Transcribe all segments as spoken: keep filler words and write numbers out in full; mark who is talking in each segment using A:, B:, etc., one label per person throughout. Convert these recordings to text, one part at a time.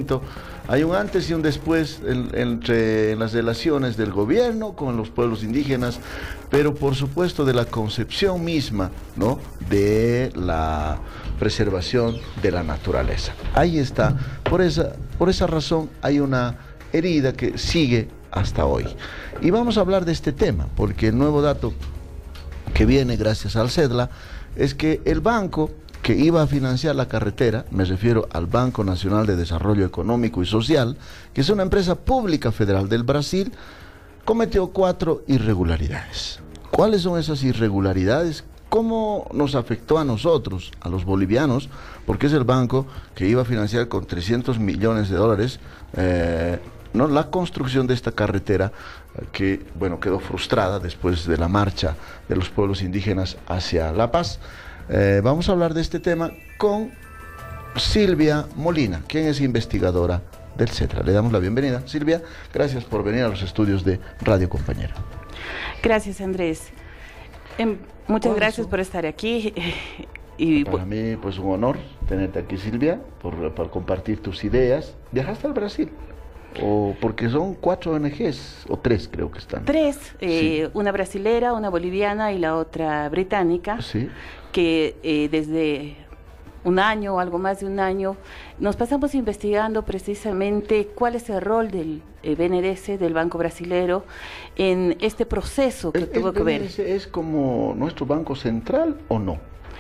A: momento hay un antes y un después en, entre en las relaciones del gobierno con los pueblos indígenas, pero por supuesto de la concepción misma, ¿no?, de la preservación de la naturaleza. Ahí está. Por esa, por esa razón hay una herida que sigue hasta hoy. Y vamos a hablar de este tema, porque el nuevo dato que viene gracias al CEDLA es que el banco que iba a financiar la carretera, me refiero al Banco Nacional de Desarrollo Económico y Social, que es una empresa pública federal del Brasil, cometió cuatro irregularidades. ¿Cuáles son esas irregularidades? ¿Cómo nos afectó a nosotros, a los bolivianos? Porque es el banco que iba a financiar con trescientos millones de dólares eh, ¿no?, la construcción de esta carretera que, bueno, quedó frustrada después de la marcha de los pueblos indígenas hacia La Paz. Eh, vamos a hablar de este tema con Silvia Molina, quien es investigadora del CEDLA. Le damos la bienvenida. Silvia, gracias por venir a los estudios de Radio Compañera.
B: Gracias, Andrés. Eh, muchas
A: Por
B: gracias
A: eso,
B: por estar aquí. Y
A: para mí, pues, un honor tenerte aquí, Silvia, por, por compartir tus ideas. ¿Viajaste al Brasil? O porque son cuatro O N Ges, o tres creo que están.
B: Tres, eh,
A: sí.
B: Una brasilera, una boliviana y la otra británica,
A: Sí.
B: que eh, desde un año o algo más de un año nos pasamos investigando precisamente cuál es el rol del eh, B N D E S E, del Banco Brasilero, en este proceso que
A: ¿El,
B: tuvo
A: el
B: que ver.
A: B N D E S E es como nuestro banco central o no?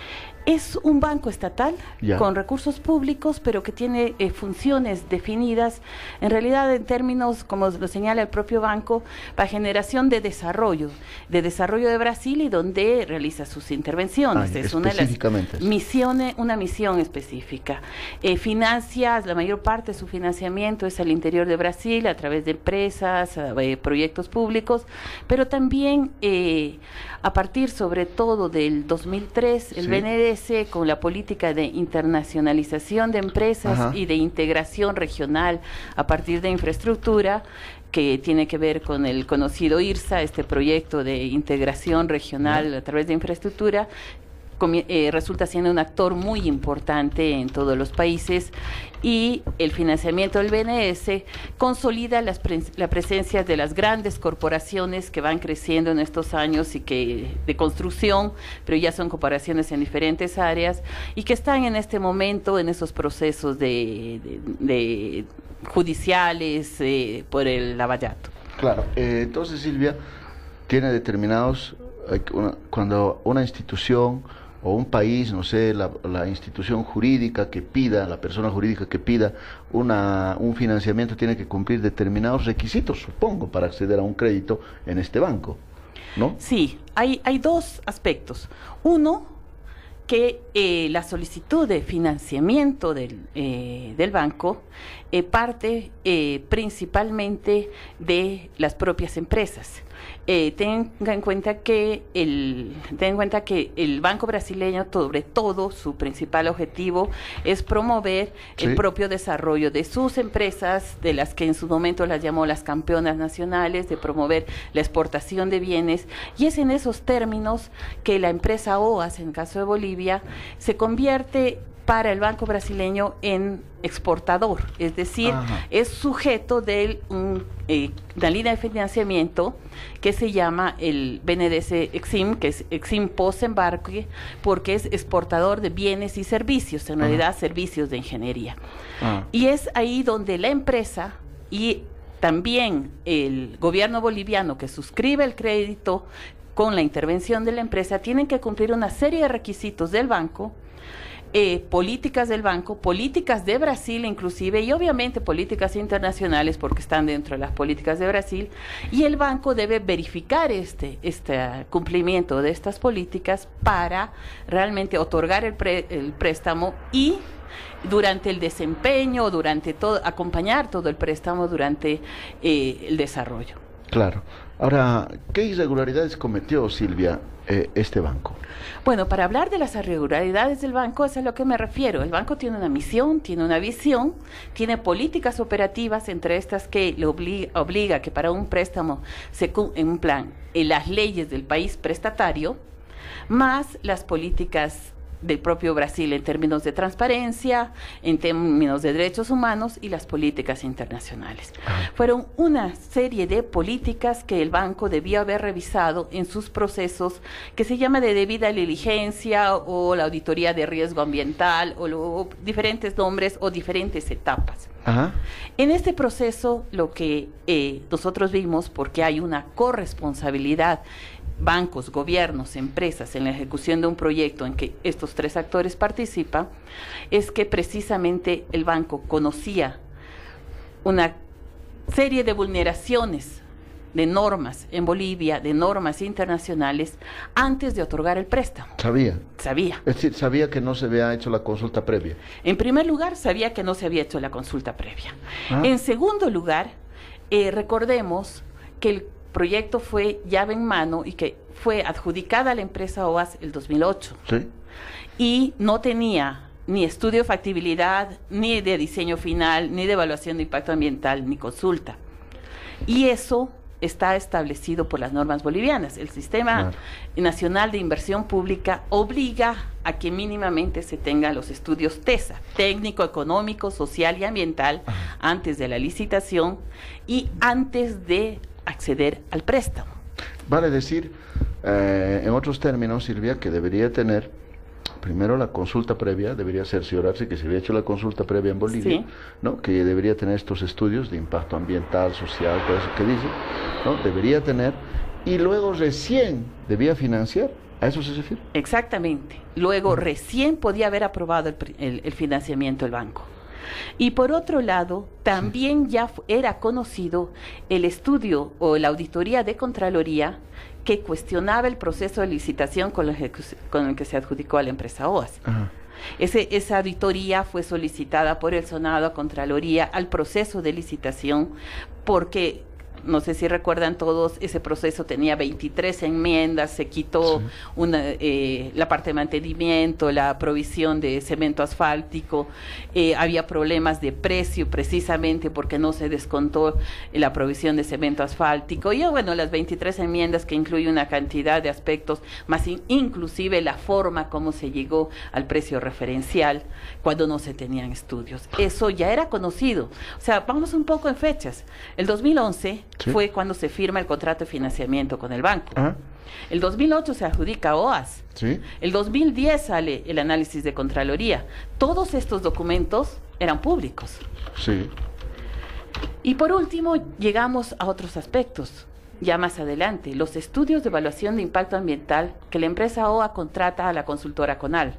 B: Es un banco estatal
A: Ya.
B: con recursos públicos, pero que tiene eh, funciones definidas, en realidad en términos, como lo señala el propio banco, para generación de desarrollo, de desarrollo de Brasil, y donde realiza sus intervenciones.
A: Ay,
B: es una de las
A: específicamente eso.
B: misiones, una misión específica. Eh, financia, la mayor parte de su financiamiento es al interior de Brasil, a través de empresas, eh, proyectos públicos, pero también eh, a partir sobre todo del dos mil tres, el
A: Sí.
B: B N D E S E, con la política de internacionalización de empresas
A: Ajá.
B: y de integración regional a partir de infraestructura, que tiene que ver con el conocido I R S A, este proyecto de integración regional
A: Ya.
B: a través de infraestructura, Eh, resulta siendo un actor muy importante en todos los países, y el financiamiento del B N D E S E consolida las pre la presencia de las grandes corporaciones que van creciendo en estos años y que de construcción, pero ya son corporaciones en diferentes áreas y que están en este momento en esos procesos de, de, de judiciales eh, por el lavallato.
A: Claro, eh, entonces Silvia tiene determinados, eh, una, cuando una institución o un país, no sé, la, la institución jurídica que pida, la persona jurídica que pida una, un financiamiento, tiene que cumplir determinados requisitos, supongo, para acceder a un crédito en este banco, ¿no?
B: Sí, hay, hay dos aspectos. Uno, que eh, la solicitud de financiamiento del, eh, del banco eh, parte eh, principalmente de las propias empresas. Eh, tenga en cuenta que el tenga en cuenta que el Banco Brasileño, sobre todo, su principal objetivo es promover
A: Sí.
B: el propio desarrollo de sus empresas, de las que en su momento las llamó las campeonas nacionales, de promover la exportación de bienes, y es en esos términos que la empresa O A S, en el caso de Bolivia, se convierte para el Banco Brasileño en exportador, es decir,
A: Ajá.
B: es sujeto de un, eh, una línea de financiamiento que se llama el B N D E S E Exim, que es Exim Post-Embarque, porque es exportador de bienes y servicios, en
A: Ajá.
B: realidad servicios de ingeniería.
A: Ah.
B: Y es ahí donde la empresa y también el gobierno boliviano, que suscribe el crédito con la intervención de la empresa, tienen que cumplir una serie de requisitos del banco, Eh, políticas del banco, políticas de Brasil inclusive, y obviamente políticas internacionales, porque están dentro de las políticas de Brasil, y el banco debe verificar este, este cumplimiento de estas políticas para realmente otorgar el, pre, el préstamo, y durante el desempeño, durante todo, acompañar todo el préstamo durante eh, el desarrollo.
A: Claro. Ahora, ¿qué irregularidades cometió, Silvia, eh, este banco?
B: Bueno, para hablar de las irregularidades del banco, es a lo que me refiero. El banco tiene una misión, tiene una visión, tiene políticas operativas, entre estas que le obliga, obliga que para un préstamo se en un plan en las leyes del país prestatario, más las políticas del propio Brasil en términos de transparencia, en términos de derechos humanos y las políticas internacionales. Fueron una serie de políticas que el banco debió haber revisado en sus procesos, que se llama de debida diligencia o la auditoría de riesgo ambiental o, lo, o diferentes nombres o diferentes etapas.
A: Ajá.
B: En este proceso lo que eh, nosotros vimos, porque hay una corresponsabilidad, bancos, gobiernos, empresas, en la ejecución de un proyecto en que estos tres actores participan, es que precisamente el banco conocía una serie de vulneraciones de normas en Bolivia, de normas internacionales, antes de otorgar el préstamo.
A: Sabía.
B: Sabía.
A: Es decir, sabía que no se había hecho la consulta previa.
B: En primer lugar, sabía que no se había hecho la consulta previa.
A: Ah.
B: En segundo lugar, eh, recordemos que el proyecto fue llave en mano y que fue adjudicada a la empresa O A S el dos mil ocho.
A: Sí.
B: Y no tenía ni estudio de factibilidad, ni de diseño final, ni de evaluación de impacto ambiental, ni consulta. Y eso está establecido por las normas bolivianas. El Sistema claro. Nacional de Inversión Pública obliga a que mínimamente se tengan los estudios TESA, técnico, económico, social y ambiental, Ajá. antes de la licitación y antes de acceder al préstamo.
A: Vale decir, eh, en otros términos, Silvia, que debería tener primero la consulta previa, debería cerciorarse que se había hecho la consulta previa en Bolivia, sí. ¿no? Que debería tener estos estudios de impacto ambiental, social, todo eso que dice, ¿no? Debería tener, y luego recién debía financiar. ¿A eso se refiere?
B: Exactamente. Luego uh-huh. recién podía haber aprobado el, el, el financiamiento del banco. Y por otro lado, también sí. ya era conocido el estudio o la auditoría de Contraloría que cuestionaba el proceso de licitación con, la con el que se adjudicó a la empresa O A S. Ajá. Ese, esa auditoría fue solicitada por el Senado a Contraloría al proceso de licitación porque, no sé si recuerdan todos, ese proceso tenía veintitrés enmiendas, se quitó sí. una, eh, la parte de mantenimiento, la provisión de cemento asfáltico, eh, había problemas de precio precisamente porque no se descontó la provisión de cemento asfáltico, y bueno, las veintitrés enmiendas que incluye una cantidad de aspectos, más in, inclusive la forma como se llegó al precio referencial cuando no se tenían estudios. Eso ya era conocido. O sea, vamos un poco en fechas. El dos mil once... Sí. fue cuando se firma el contrato de financiamiento con el banco. Ajá. El dos mil ocho se adjudica a O A S.
A: Sí.
B: El dos mil diez sale el análisis de Contraloría. Todos estos documentos eran públicos.
A: Sí.
B: Y por último, llegamos a otros aspectos. Ya más adelante, los estudios de evaluación de impacto ambiental que la empresa O A contrata a la consultora CONAL.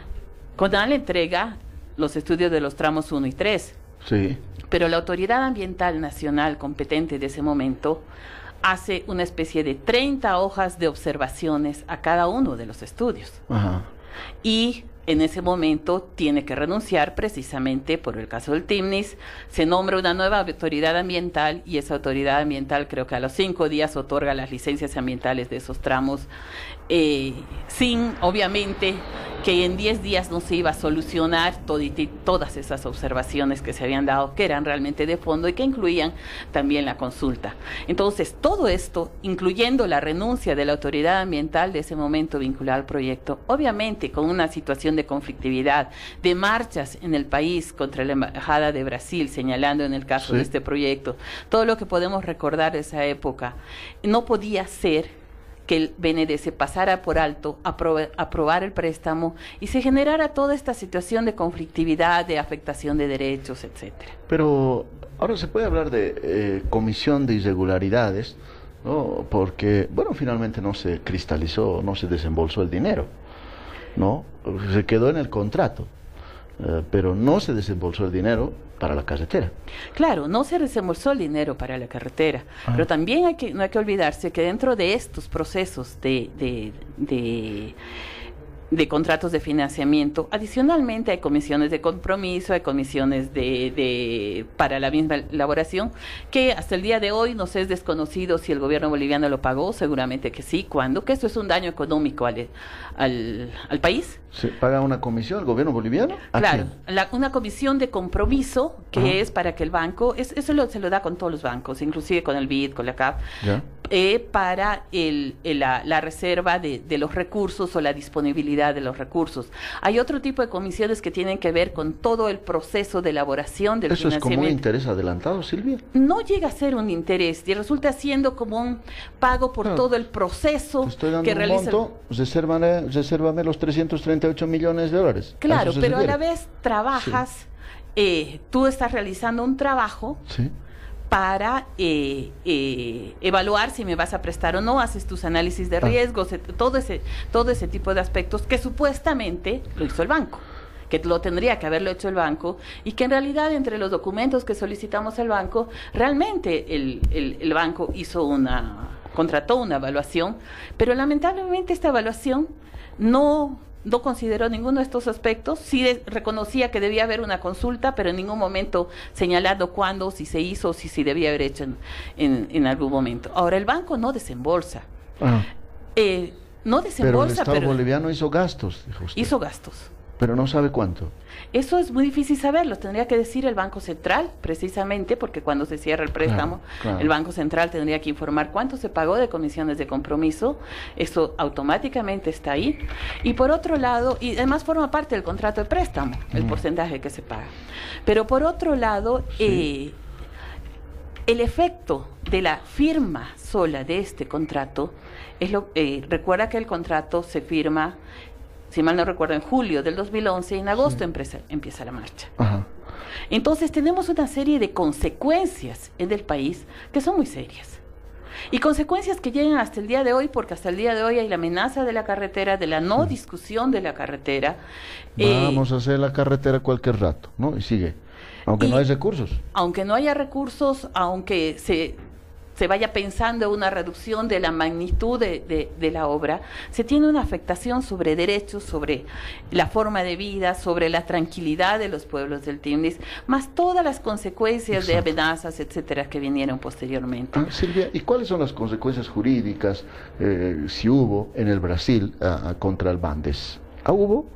B: CONAL entrega los estudios de los tramos uno y tres.
A: Sí.
B: Pero la Autoridad Ambiental Nacional competente de ese momento hace una especie de treinta hojas de observaciones a cada uno de los estudios. Ajá. Y en ese momento tiene que renunciar precisamente por el caso del TIMNIS, se nombra una nueva autoridad ambiental y esa autoridad ambiental creo que a los cinco días otorga las licencias ambientales de esos tramos, eh, sin obviamente que en diez días no se iba a solucionar toditi, todas esas observaciones que se habían dado, que eran realmente de fondo y que incluían también la consulta. Entonces, todo esto, incluyendo la renuncia de la autoridad ambiental de ese momento vinculada al proyecto, obviamente con una situación de conflictividad, de marchas en el país contra la Embajada de Brasil, señalando en el caso sí. de este proyecto, todo lo que podemos recordar de esa época, no podía ser que el B N D se pasara por alto a aprobar, aprobar el préstamo y se generara toda esta situación de conflictividad, de afectación de derechos, etcétera.
A: Pero ahora se puede hablar de eh, comisión de irregularidades, ¿no? Porque, bueno, finalmente no se cristalizó, no se desembolsó el dinero, ¿no? Se quedó en el contrato, eh, pero no se desembolsó el dinero para la carretera.
B: Claro, no se desembolsó el dinero para la carretera, ah. pero también hay que, no hay que olvidarse que dentro de estos procesos de, de, de, de contratos de financiamiento, adicionalmente hay comisiones de compromiso, hay comisiones de, de para la misma elaboración, que hasta el día de hoy nos es desconocido si el gobierno boliviano lo pagó, seguramente que sí, ¿cuándo? Que esto es un daño económico al, al, al país.
A: ¿Se paga una comisión el gobierno boliviano?
B: Claro, la, una comisión de compromiso que Ajá. es para que el banco, es, eso lo, se lo da con todos los bancos, inclusive con el B I D, con la C A F, Eh, para el, el, la, la reserva de, de los recursos o la disponibilidad de los recursos. Hay otro tipo de comisiones que tienen que ver con todo el proceso de elaboración del
A: ¿Eso es
B: financiamiento.
A: como un interés adelantado, Silvia?
B: No llega a ser un interés y resulta siendo como un pago por
A: Claro.
B: todo el proceso
A: Te estoy dando
B: que
A: un
B: realiza.
A: monto, resérvame, resérvame los trescientos treinta y ocho millones de dólares. ¿A
B: Claro,
A: eso se
B: pero a
A: refiere?
B: la vez trabajas, sí. eh, tú estás realizando un trabajo.
A: Sí.
B: para eh, eh, evaluar si me vas a prestar o no, haces tus análisis de riesgos, ah. todo ese, todo ese tipo de aspectos que supuestamente lo hizo el banco, que lo tendría que haberlo hecho el banco, y que en realidad entre los documentos que solicitamos al banco, realmente el, el, el banco hizo una, contrató una evaluación, pero lamentablemente esta evaluación no... no consideró ninguno de estos aspectos, sí de, reconocía que debía haber una consulta, pero en ningún momento señalando cuándo, si se hizo, si se debía haber hecho en, en, en algún momento. Ahora, el banco no desembolsa. Ah. Eh, no desembolsa,
A: pero el Estado
B: pero
A: boliviano hizo gastos, dijo usted.
B: Hizo gastos.
A: Pero no sabe cuánto.
B: Eso es muy difícil saberlo, tendría que decir el Banco Central, precisamente, porque cuando se cierra el préstamo, claro, claro. el Banco Central tendría que informar cuánto se pagó de comisiones de compromiso, eso automáticamente está ahí. Y por otro lado, y además forma parte del contrato de préstamo, el mm. porcentaje que se paga. Pero por otro lado, sí. eh, el efecto de la firma sola de este contrato, es lo, eh, recuerda que el contrato se firma, si mal no recuerdo, en julio del dos mil once, y en agosto sí. empieza, empieza la marcha. Ajá. Entonces tenemos una serie de consecuencias en el país que son muy serias. Y consecuencias que llegan hasta el día de hoy, porque hasta el día de hoy hay la amenaza de la carretera, de la no sí. discusión de la carretera.
A: Vamos eh, a hacer la carretera cualquier rato, ¿no? Y sigue. Aunque y, no hay recursos.
B: Aunque no haya recursos, aunque se... se vaya pensando una reducción de la magnitud de, de, de la obra, se tiene una afectación sobre derechos, sobre la forma de vida, sobre la tranquilidad de los pueblos del Tindis, más todas las consecuencias Exacto. de amenazas, etcétera, que vinieron posteriormente.
A: Ah, Silvia, ¿y cuáles son las consecuencias jurídicas, eh, si hubo, en el Brasil uh, contra el Bandes? ¿Ah, hubo?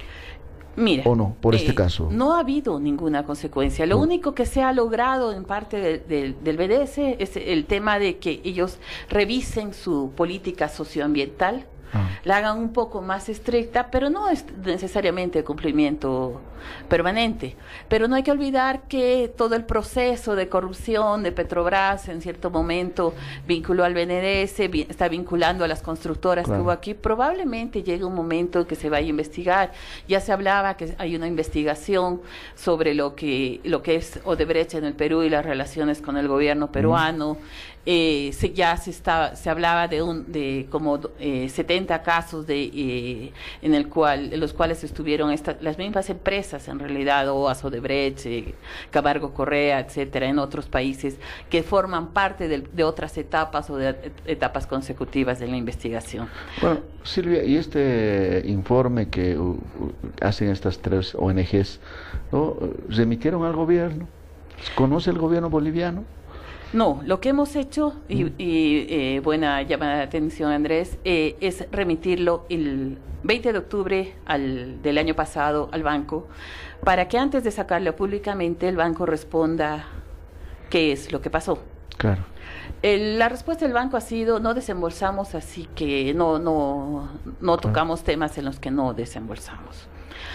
B: Mira,
A: ¿o no, por
B: eh,
A: este caso?
B: No ha habido ninguna consecuencia. Lo no. único que se ha logrado en parte de, de, del B D S es el tema de que ellos revisen su política socioambiental, ah. la hagan un poco más estricta, pero no es necesariamente de cumplimiento permanente. Pero no hay que olvidar que todo el proceso de corrupción de Petrobras en cierto momento vinculó al B N D E S, vi, está vinculando a las constructoras claro. que hubo aquí. Probablemente llegue un momento en que se vaya a investigar. Ya se hablaba que hay una investigación sobre lo que, lo que es Odebrecht en el Perú y las relaciones con el gobierno peruano. Mm. Eh, se, ya se está se hablaba de un de como eh, setenta casos de eh, en el cual en los cuales estuvieron esta, las mismas empresas en realidad, O A S, Odebrecht, eh, Camargo Correa, etcétera, en otros países que forman parte de, de otras etapas o de etapas consecutivas de la investigación.
A: Bueno, Silvia, y este informe que uh, hacen estas tres O N Ges, ¿no? ¿Remitieron al gobierno? ¿Conoce el gobierno boliviano?
B: No, lo que hemos hecho, y, y eh, buena llamada de atención, Andrés, eh, es remitirlo el veinte de octubre al, del año pasado al banco, para que antes de sacarlo públicamente el banco responda qué es lo que pasó.
A: Claro.
B: El, la respuesta del banco ha sido: no desembolsamos, así que no, no, no tocamos claro. temas en los que no desembolsamos.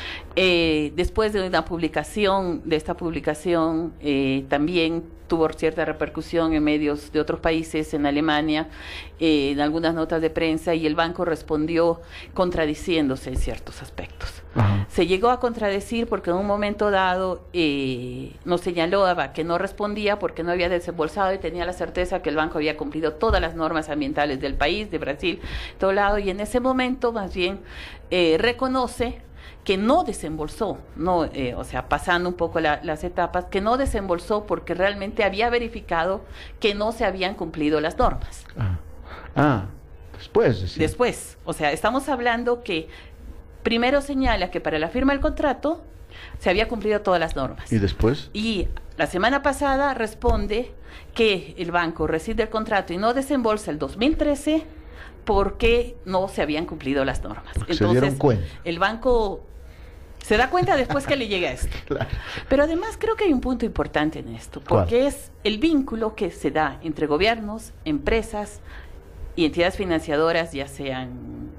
B: Eh, después de una publicación, de esta publicación, eh, también tuvo cierta repercusión en medios de otros países, en Alemania, eh, en algunas notas de prensa, y el banco respondió contradiciéndose en ciertos aspectos. Ajá. Se llegó a contradecir porque en un momento dado eh, nos señaló que no respondía porque no había desembolsado y tenía la certeza que el banco había cumplido todas las normas ambientales del país, de Brasil, todo lado, y en ese momento más bien eh, reconoce que no desembolsó, no, eh, o sea, pasando un poco la, las etapas, que no desembolsó porque realmente había verificado que no se habían cumplido las normas.
A: Ah, ah después. Sí.
B: Después, o sea, estamos hablando que primero señala que para la firma del contrato se había cumplido todas las normas.
A: ¿Y después?
B: Y la semana pasada responde que el banco rescinde el contrato y no desembolsa el dos mil trece porque no se habían cumplido las normas.
A: Porque
B: Entonces,
A: se dieron cuenta.
B: El banco Se da cuenta después que le llega esto.
A: Claro.
B: Pero además creo que hay un punto importante en esto, porque
A: ¿Cuál?
B: es el vínculo que se da entre gobiernos, empresas y entidades financiadoras, ya sean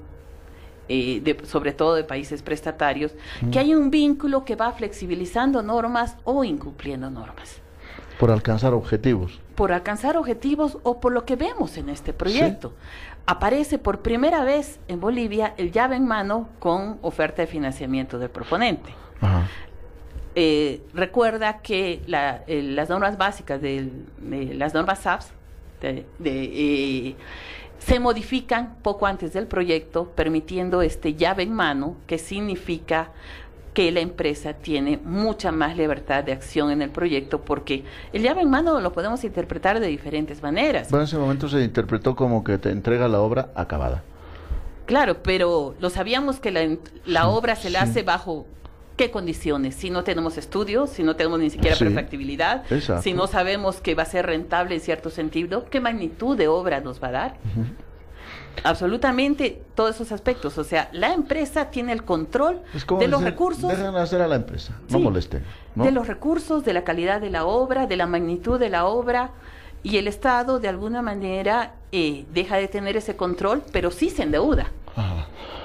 B: eh, de, sobre todo de países prestatarios, mm. que hay un vínculo que va flexibilizando normas o incumpliendo normas.
A: Por alcanzar objetivos.
B: Por alcanzar objetivos o por lo que vemos en este proyecto. ¿Sí? Aparece por primera vez en Bolivia el llave en mano con oferta de financiamiento del proponente. Ajá. Eh, recuerda que la, eh, las normas básicas, de, de las normas S A P S, de, de, eh, se modifican poco antes del proyecto, permitiendo este llave en mano, que significa que la empresa tiene mucha más libertad de acción en el proyecto, porque el llave en mano lo podemos interpretar de diferentes maneras.
A: Bueno, en ese momento se interpretó como que te entrega la obra acabada.
B: Claro, pero lo sabíamos que la, la sí, obra se la sí. hace bajo qué condiciones, si no tenemos estudios, si no tenemos ni siquiera sí, prefactibilidad, exacto. si no sabemos que va a ser rentable en cierto sentido, qué magnitud de obra nos va a dar. Uh-huh. Absolutamente todos esos aspectos. O sea, la empresa tiene el control de los decir, recursos.
A: Dejan hacer a la empresa, no sí, molesten. ¿no?
B: De los recursos, de la calidad de la obra, de la magnitud de la obra, y el Estado de alguna manera eh, deja de tener ese control, pero sí se endeuda.
A: Ajá.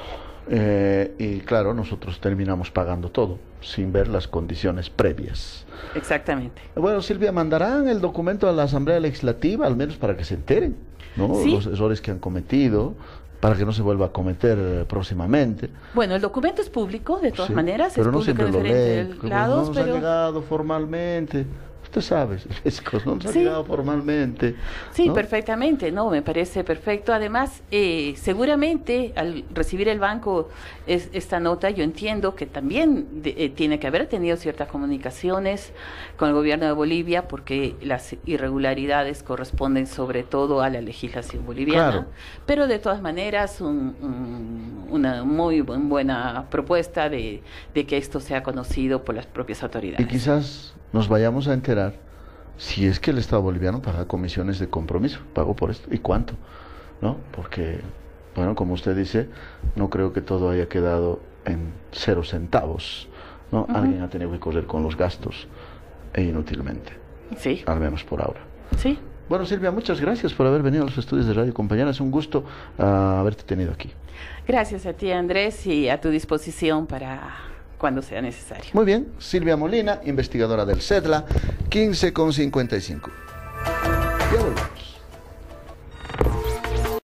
A: Eh, y claro, nosotros terminamos pagando todo, sin ver las condiciones previas.
B: Exactamente.
A: Bueno, Silvia, ¿mandarán el documento a la Asamblea Legislativa, al menos para que se enteren, ¿no? ¿Sí? Los errores que han cometido, para que no se vuelva a cometer eh, próximamente?
B: Bueno, el documento es público, de todas sí, maneras,
A: pero
B: es
A: no
B: público
A: siempre
B: en diferentes
A: lo
B: lados,
A: no nos
B: pero...
A: ha llegado formalmente. Usted sabe, no nos ha
B: sí.
A: llegado formalmente.
B: Sí,
A: ¿no?
B: perfectamente, no, me parece perfecto. Además, eh, seguramente al recibir el banco es, esta nota, yo entiendo que también de, eh, tiene que haber tenido ciertas comunicaciones con el gobierno de Bolivia, porque las irregularidades corresponden sobre todo a la legislación boliviana. Claro. Pero de todas maneras, un, un, una muy buen, buena propuesta de, de que esto sea conocido por las propias autoridades.
A: Y quizás nos vayamos a enterar si es que el Estado boliviano paga comisiones de compromiso, pago por esto, y cuánto, ¿no? Porque, bueno, como usted dice, no creo que todo haya quedado en cero centavos, ¿no? Uh-huh. Alguien ha tenido que correr con los gastos, e inútilmente.
B: Sí.
A: Al menos por ahora.
B: Sí.
A: Bueno, Silvia, muchas gracias por haber venido a los estudios de Radio Compañera, es un gusto uh, haberte tenido aquí.
B: Gracias a ti, Andrés, y a tu disposición para... cuando sea necesario.
A: Muy bien, Silvia Molina, investigadora del CEDLA, quince con cincuenta y cinco.